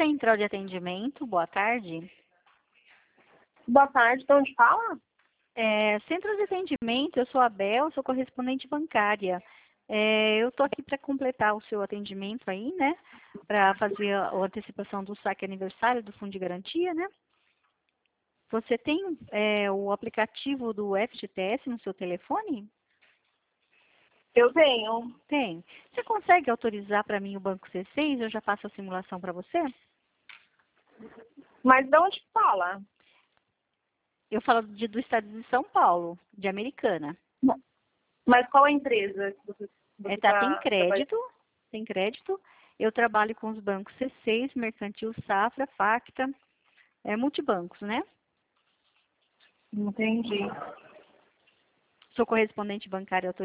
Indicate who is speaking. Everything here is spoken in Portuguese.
Speaker 1: Central de Atendimento, boa tarde.
Speaker 2: Boa tarde, de onde fala?
Speaker 1: Centro de Atendimento, eu sou a Bel, sou correspondente bancária. Eu estou aqui para completar o seu atendimento aí, né? Para fazer a antecipação do saque aniversário do Fundo de Garantia, né? Você tem o aplicativo do FGTS no seu telefone?
Speaker 2: Eu tenho.
Speaker 1: Tem. Você consegue autorizar para mim o Banco C6? Eu já faço a simulação para você?
Speaker 2: Mas de onde fala?
Speaker 1: Eu falo do estado de São Paulo, de Americana.
Speaker 2: Mas qual a empresa que você
Speaker 1: Tem
Speaker 2: tá
Speaker 1: crédito, tem crédito. Eu trabalho com os bancos C6, Mercantil Safra, Facta, multibancos, né?
Speaker 2: Entendi.
Speaker 1: Sou correspondente bancária autorizada.